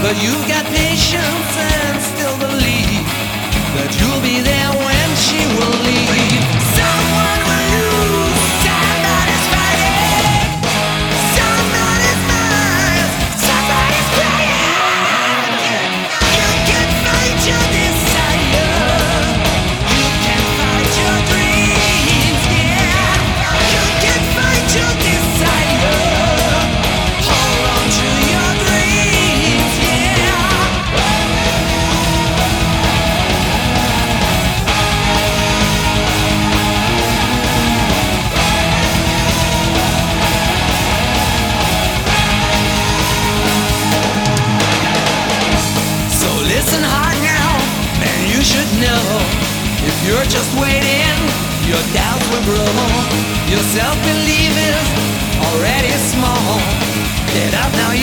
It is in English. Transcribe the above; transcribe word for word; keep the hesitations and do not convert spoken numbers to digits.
but you've got patience and still believe that you'll be there when she will leave. Someone will lose, somebody's fighting, somebody's mine, somebody's crying. You can fight your desire, you can fight your dreams, yeah. You can fight your desire, hold on to your dreams, yeah. So listen hard now, man, you should know. If you're just waiting, your doubts will grow. Your self-belief is already small. Get up now,